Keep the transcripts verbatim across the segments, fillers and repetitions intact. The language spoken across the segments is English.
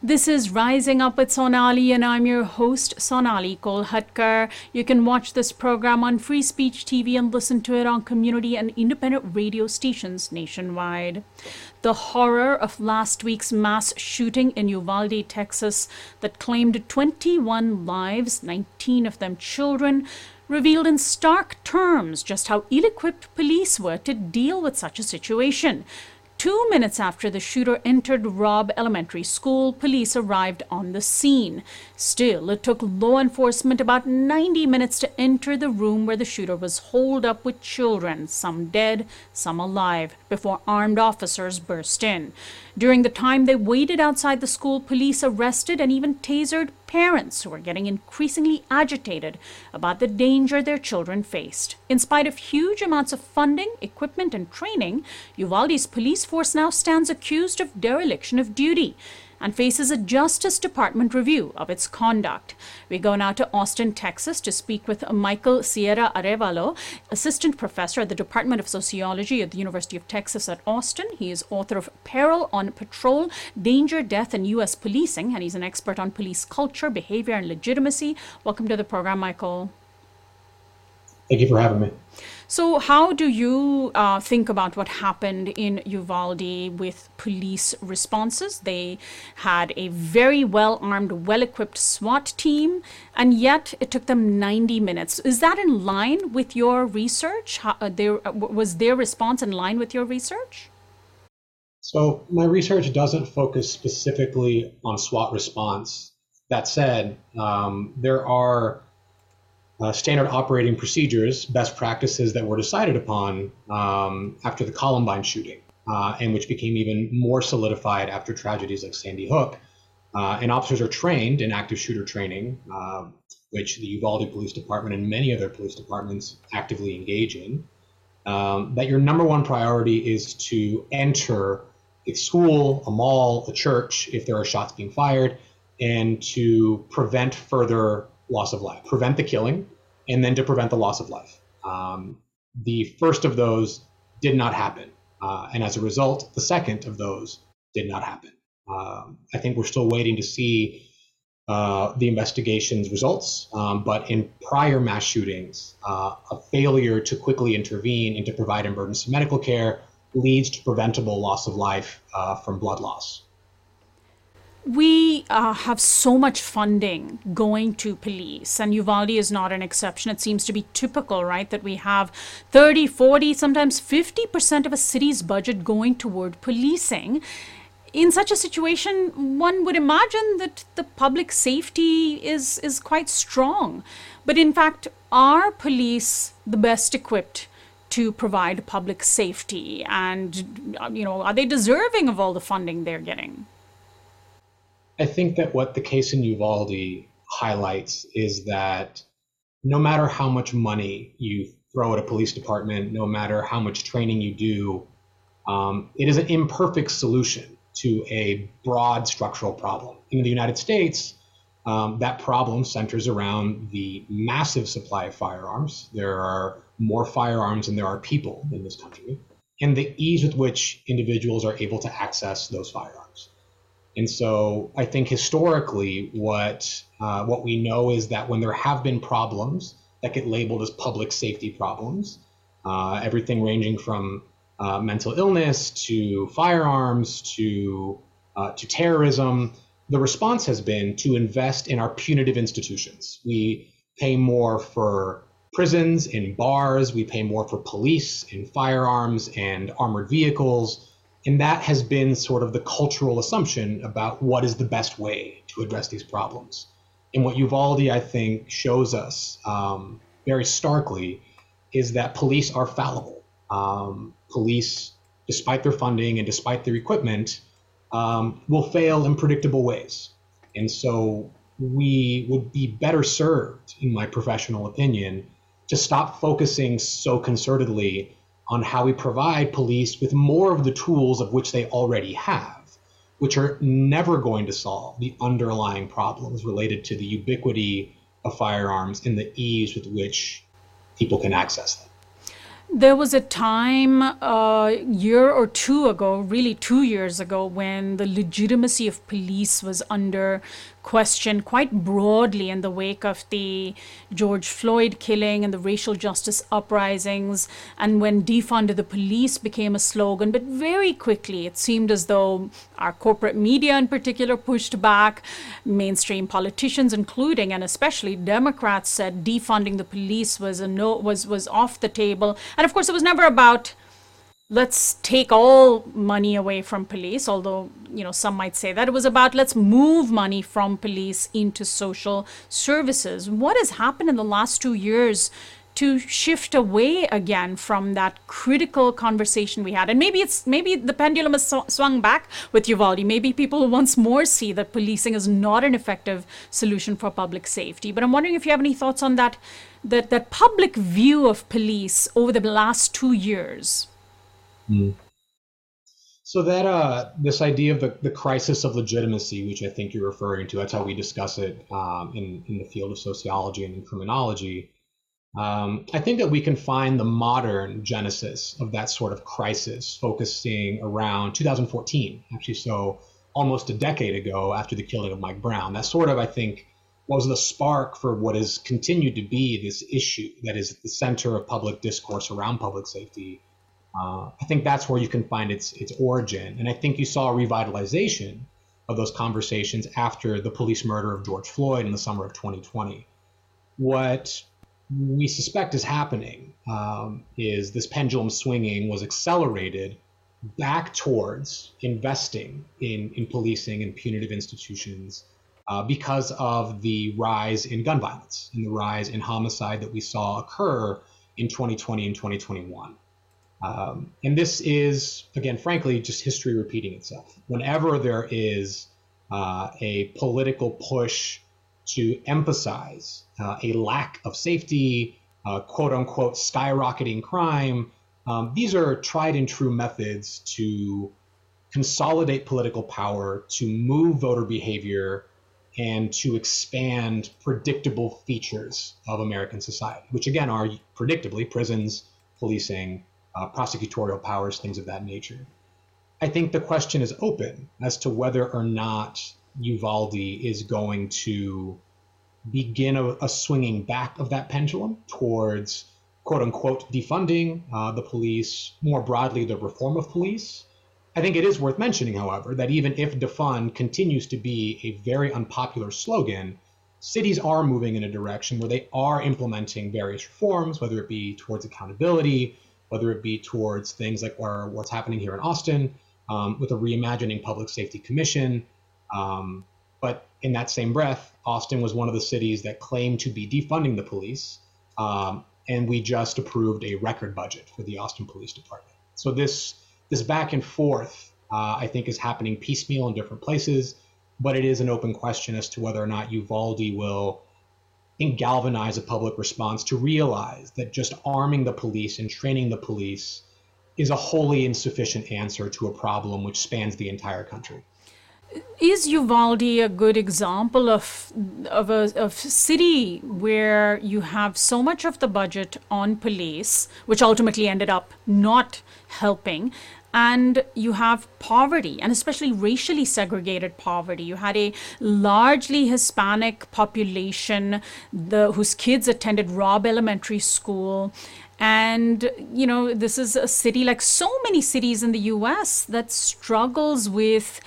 This is Rising Up with Sonali, and I'm your host, Sonali Kolhatkar. You can watch this program on Free Speech T V and listen to it on community and independent radio stations nationwide. The horror of last week's mass shooting in Uvalde, Texas, that claimed twenty-one lives, nineteen of them children, revealed in stark terms just how ill-equipped police were to deal with such a situation. Two minutes after the shooter entered Robb Elementary School, police arrived on the scene. Still, it took law enforcement about ninety minutes to enter the room where the shooter was holed up with children, some dead, some alive, before armed officers burst in. During the time they waited outside the school, police arrested and even tasered parents who were getting increasingly agitated about the danger their children faced. In spite of huge amounts of funding, equipment, and training, Uvalde's police force now stands accused of dereliction of duty and faces a Justice Department review of its conduct. We go now to Austin, Texas, to speak with Michael Sierra Arevalo, assistant professor at the Department of Sociology at the University of Texas at Austin. He is author of Peril on Patrol, Danger, Death, and U S Policing, and he's an expert on police culture, behavior, and legitimacy. Welcome to the program, Michael. Thank you for having me. So how do you uh, think about what happened in Uvalde with police responses? They had a very well-armed, well-equipped SWAT team, and yet it took them ninety minutes. Is that in line with your research? How, uh, their, uh, was their response in line with your research? So my research doesn't focus specifically on SWAT response. That said, um, there are Uh, standard operating procedures, best practices that were decided upon um, after the Columbine shooting, uh, and which became even more solidified after tragedies like Sandy Hook. Uh, and officers are trained in active shooter training, uh, which the Uvalde Police Department and many other police departments actively engage in, um, that your number one priority is to enter a school, a mall, a church, if there are shots being fired, and to prevent further loss of life, prevent the killing, and then to prevent the loss of life. Um, the first of those did not happen. Uh, and as a result, the second of those did not happen. Um, I think we're still waiting to see uh, the investigation's results. Um, but in prior mass shootings, uh, a failure to quickly intervene and to provide emergency medical care leads to preventable loss of life uh, from blood loss. We uh, have so much funding going to police, and Uvalde is not an exception. It seems to be typical, right, that we have thirty, forty, sometimes fifty percent of a city's budget going toward policing. In such a situation, one would imagine that the public safety is, is quite strong. But in fact, are police the best equipped to provide public safety? And, you know, are they deserving of all the funding they're getting? I think that what the case in Uvalde highlights is that no matter how much money you throw at a police department, no matter how much training you do, um, it is an imperfect solution to a broad structural problem. In the United States, um, that problem centers around the massive supply of firearms. There are more firearms than there are people in this country, and the ease with which individuals are able to access those firearms. And so I think historically what uh, what we know is that when there have been problems that get labeled as public safety problems, uh, everything ranging from uh, mental illness to firearms to uh, to terrorism, the response has been to invest in our punitive institutions. We pay more for prisons and bars, we pay more for police and firearms and armored vehicles. And that has been sort of the cultural assumption about what is the best way to address these problems. And what Uvalde, I think, shows us um, very starkly is that police are fallible. Um, police, despite their funding and despite their equipment, um, will fail in predictable ways. And so we would be better served, in my professional opinion, to stop focusing so concertedly on how we provide police with more of the tools of which they already have, which are never going to solve the underlying problems related to the ubiquity of firearms and the ease with which people can access them. There was a time a year or two ago, really two years ago, when the legitimacy of police was under question quite broadly in the wake of the George Floyd killing and the racial justice uprisings, and when defund the police became a slogan. But very quickly, it seemed as though our corporate media in particular pushed back. Mainstream politicians, including and especially Democrats, said defunding the police was a no was was off the table. And of course, it was never about let's take all money away from police, although, you know, some might say that. It was about let's move money from police into social services. What has happened in the last two years to shift away again from that critical conversation we had? And maybe it's maybe the pendulum has sw- swung back with Uvalde. Maybe people once more see that policing is not an effective solution for public safety. But I'm wondering if you have any thoughts on that, that, that public view of police over the last two years. Mm. So that uh, this idea of the, the crisis of legitimacy, which I think you're referring to, that's how we discuss it um, in, in the field of sociology and in criminology. Um, I think that we can find the modern genesis of that sort of crisis focusing around two thousand fourteen, actually, so almost a decade ago after the killing of Mike Brown. That sort of, I think, was the spark for what has continued to be this issue that is at the center of public discourse around public safety. Uh, I think that's where you can find its its origin. And I think you saw a revitalization of those conversations after the police murder of George Floyd in the summer of twenty twenty. What we suspect is happening um, is this pendulum swinging was accelerated back towards investing in, in policing and punitive institutions uh, because of the rise in gun violence and the rise in homicide that we saw occur in twenty twenty and twenty twenty-one. Um, and this is, again, frankly, just history repeating itself. Whenever there is uh, a political push to emphasize uh, a lack of safety, uh, quote unquote, skyrocketing crime, um, these are tried and true methods to consolidate political power, to move voter behavior, and to expand predictable features of American society, which again are predictably prisons, policing, Uh, prosecutorial powers, things of that nature. I think the question is open as to whether or not Uvalde is going to begin a, a swinging back of that pendulum towards, quote unquote, defunding uh, the police, more broadly, the reform of police. I think it is worth mentioning, however, that even if defund continues to be a very unpopular slogan, cities are moving in a direction where they are implementing various reforms, whether it be towards accountability, whether it be towards things like where, what's happening here in Austin um, with a Reimagining Public Safety Commission. Um, but in that same breath, Austin was one of the cities that claimed to be defunding the police. Um, and we just approved a record budget for the Austin Police Department. So this, this back and forth, uh, I think, is happening piecemeal in different places, but it is an open question as to whether or not Uvalde will and galvanize a public response to realize that just arming the police and training the police is a wholly insufficient answer to a problem which spans the entire country. Is Uvalde a good example of of a of city where you have so much of the budget on police, which ultimately ended up not helping, and you have poverty, and especially racially segregated poverty? You had a largely Hispanic population the, whose kids attended Robb Elementary School. And, you know, this is a city like so many cities in the U S that struggles with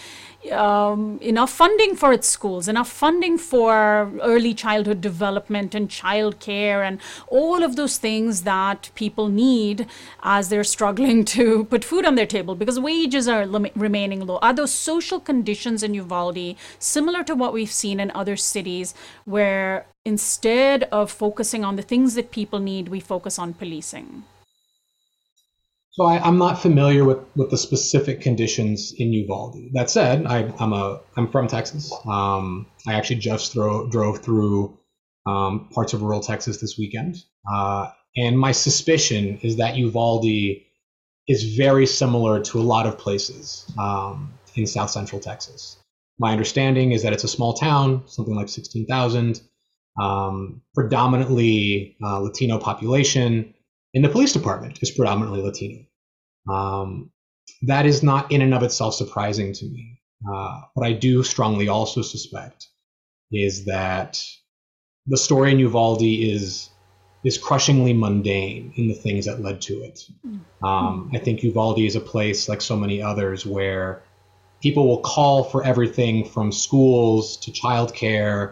Um, enough funding for its schools, enough funding for early childhood development and child care and all of those things that people need as they're struggling to put food on their table because wages are lim- remaining low. Are those social conditions in Uvalde similar to what we've seen in other cities where instead of focusing on the things that people need, we focus on policing? So I, I'm not familiar with, with the specific conditions in Uvalde. That said, I, I'm a I'm from Texas. Um, I actually just throw, drove through um, parts of rural Texas this weekend, uh, and my suspicion is that Uvalde is very similar to a lot of places um, in South Central Texas. My understanding is that it's a small town, something like sixteen thousand, um, predominantly uh, Latino population. and the police department is predominantly Latino. Um, that is not in and of itself surprising to me. Uh, what I do strongly also suspect is that the story in Uvalde is is crushingly mundane in the things that led to it. Um, I think Uvalde is a place, like so many others, where people will call for everything from schools to childcare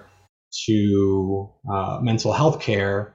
to uh, mental health care,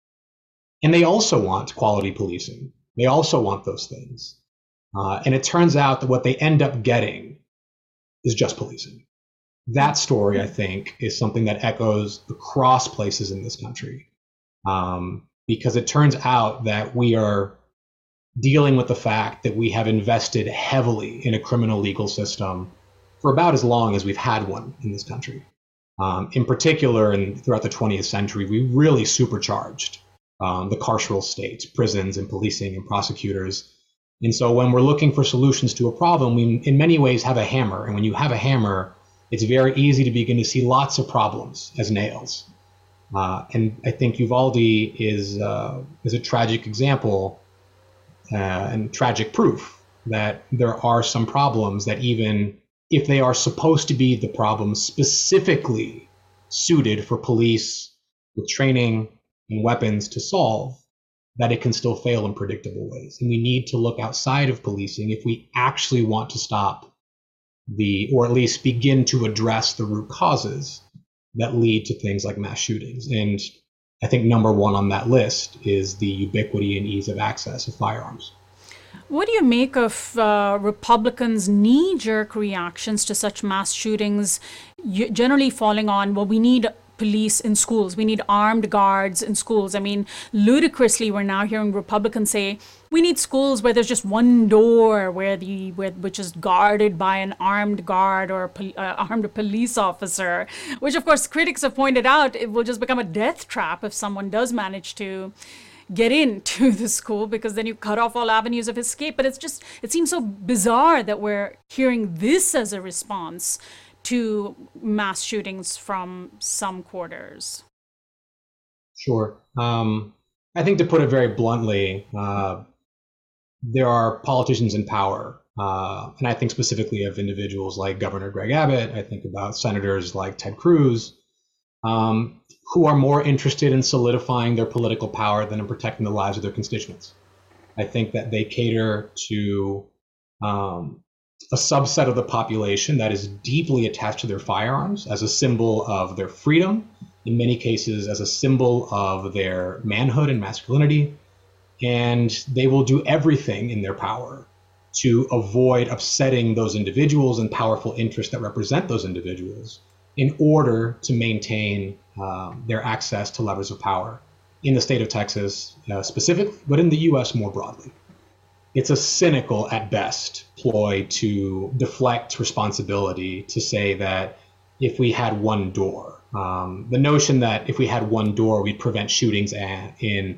and they also want quality policing. They also want those things. Uh, and it turns out that what they end up getting is just policing. That story, I think, is something that echoes across places in this country. Um, because it turns out that we are dealing with the fact that we have invested heavily in a criminal legal system for about as long as we've had one in this country. Um, in particular, and throughout the twentieth century, we really supercharged um, the carceral state, prisons and policing and prosecutors. And so when we're looking for solutions to a problem, we in many ways have a hammer. And when you have a hammer, it's very easy to begin to see lots of problems as nails. Uh, and I think Uvalde is uh, is a tragic example uh, and tragic proof that there are some problems that, even if they are supposed to be the problems specifically suited for police with training and weapons to solve, that it can still fail in predictable ways. And we need to look outside of policing if we actually want to stop the, or at least begin to address the root causes that lead to things like mass shootings. And I think number one on that list is the ubiquity and ease of access of firearms. What do you make of uh, Republicans' knee-jerk reactions to such mass shootings, generally falling on, well, we need police in schools, we need armed guards in schools? I mean, ludicrously, we're now hearing Republicans say, we need schools where there's just one door, where the where, which is guarded by an armed guard or a pol- uh, armed police officer, which, of course, critics have pointed out, it will just become a death trap if someone does manage to get into the school, because then you cut off all avenues of escape. But it's just, it seems so bizarre that we're hearing this as a response to mass shootings from some quarters. Sure. Um, I think, to put it very bluntly, uh, there are politicians in power, uh, and I think specifically of individuals like Governor Greg Abbott. I think about senators like Ted Cruz, um, who are more interested in solidifying their political power than in protecting the lives of their constituents. I think that they cater to um, a subset of the population that is deeply attached to their firearms as a symbol of their freedom, in many cases as a symbol of their manhood and masculinity. And they will do everything in their power to avoid upsetting those individuals and powerful interests that represent those individuals in order to maintain um, their access to levers of power in the state of Texas uh, specifically, but in the U S more broadly. It's a cynical, at best, ploy to deflect responsibility, to say that if we had one door, um, the notion that if we had one door, we'd prevent shootings at, in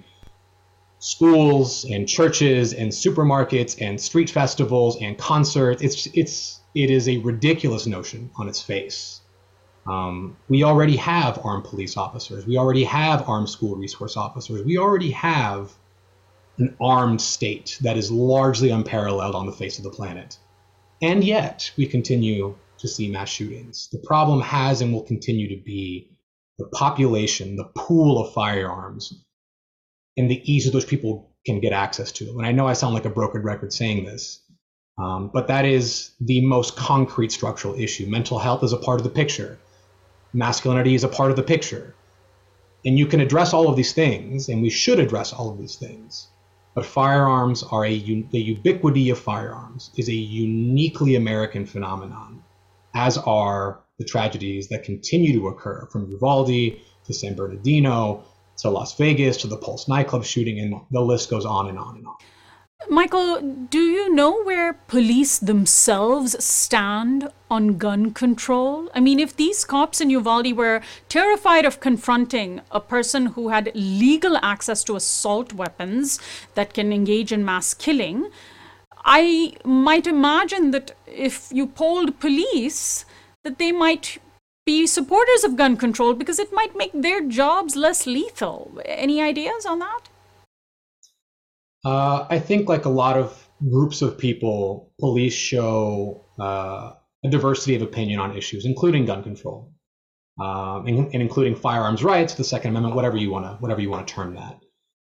schools and churches and supermarkets and street festivals and concerts. It's it's it is a ridiculous notion on its face. Um, we already have armed police officers. We already have armed school resource officers. We already have an armed state that is largely unparalleled on the face of the planet. And yet we continue to see mass shootings. The problem has and will continue to be the population, the pool of firearms, and the ease of which people can get access to them. And I know I sound like a broken record saying this, um, but that is the most concrete structural issue. Mental health is a part of the picture. Masculinity is a part of the picture. And you can address all of these things, and we should address all of these things. But firearms are a, the ubiquity of firearms is a uniquely American phenomenon, as are the tragedies that continue to occur, from Uvalde to San Bernardino to Las Vegas to the Pulse nightclub shooting, and the list goes on and on and on. Michael, do you know where police themselves stand on gun control? I mean, if these cops in Uvalde were terrified of confronting a person who had legal access to assault weapons that can engage in mass killing, I might imagine that if you polled police, that they might be supporters of gun control because it might make their jobs less lethal. Any ideas on that? Uh, I think, like a lot of groups of people, police show uh, a diversity of opinion on issues, including gun control, um, and, and including firearms rights, the Second Amendment, whatever you want to whatever you want to term that.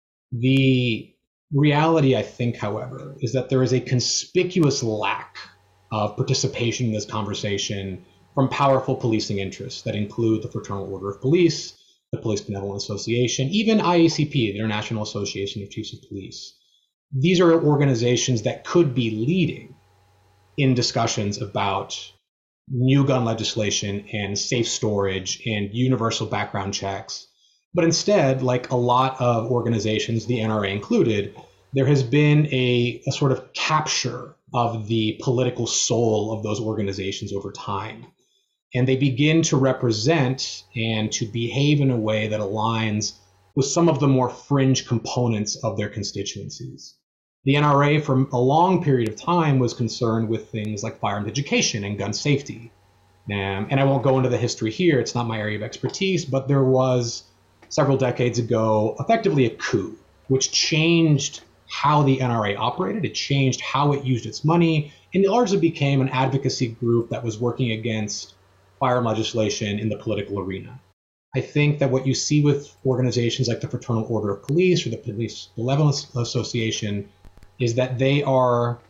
The reality, I think, however, is that there is a conspicuous lack of participation in this conversation from powerful policing interests that include the Fraternal Order of Police, the Police Benevolent Association, even I A C P, the International Association of Chiefs of Police. These are organizations that could be leading in discussions about new gun legislation and safe storage and universal background checks. But instead, like a lot of organizations, the N R A included, there has been a, a sort of capture of the political soul of those organizations over time. And they begin to represent and to behave in a way that aligns with some of the more fringe components of their constituencies. The N R A, for a long period of time, was concerned with things like firearms education and gun safety. Um, and I won't go into the history here, it's not my area of expertise, but there was, several decades ago, effectively a coup, which changed how the N R A operated. It changed how it used its money, and it largely became an advocacy group that was working against firearm legislation in the political arena. I think that what you see with organizations like the Fraternal Order of Police or the Police Benevolent Association is that they are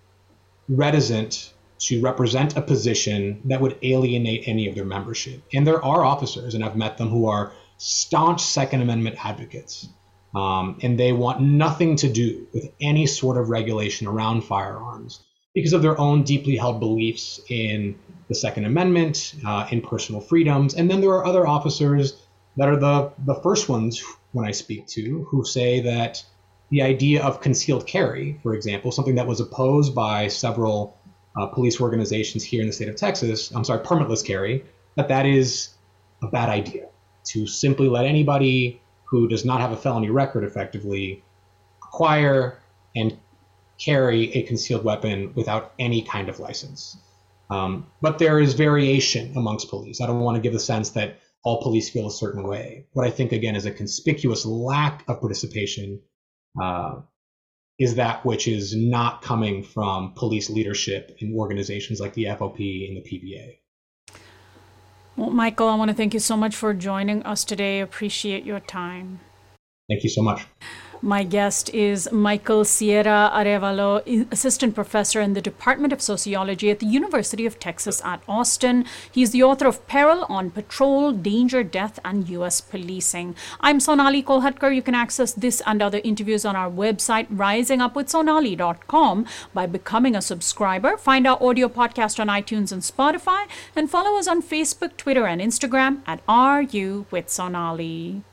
reticent to represent a position that would alienate any of their membership. And there are officers, and I've met them, who are staunch Second Amendment advocates. Um, and they want nothing to do with any sort of regulation around firearms because of their own deeply held beliefs in the Second Amendment, uh, in personal freedoms. And then there are other officers that are the, the first ones when I speak to who say that the idea of concealed carry, for example, something that was opposed by several uh, police organizations here in the state of Texas, I'm sorry, permitless carry, that that is a bad idea to simply let anybody who does not have a felony record effectively acquire and carry a concealed weapon without any kind of license. Um, but there is variation amongst police. I don't want to give the sense that all police feel a certain way. What I think, again, is a conspicuous lack of participation uh, is that which is not coming from police leadership in organizations like the F O P and the P B A. Well, Michael, I want to thank you so much for joining us today. Appreciate your time. Thank you so much. My guest is Michael Sierra Arevalo, Assistant Professor in the Department of Sociology at the University of Texas at Austin. He's the author of Peril on Patrol, Danger, Death, and U S Policing. I'm Sonali Kolhatkar. You can access this and other interviews on our website, rising up with sonali dot com, by becoming a subscriber. Find our audio podcast on iTunes and Spotify, and follow us on Facebook, Twitter, and Instagram at R U with Sonali.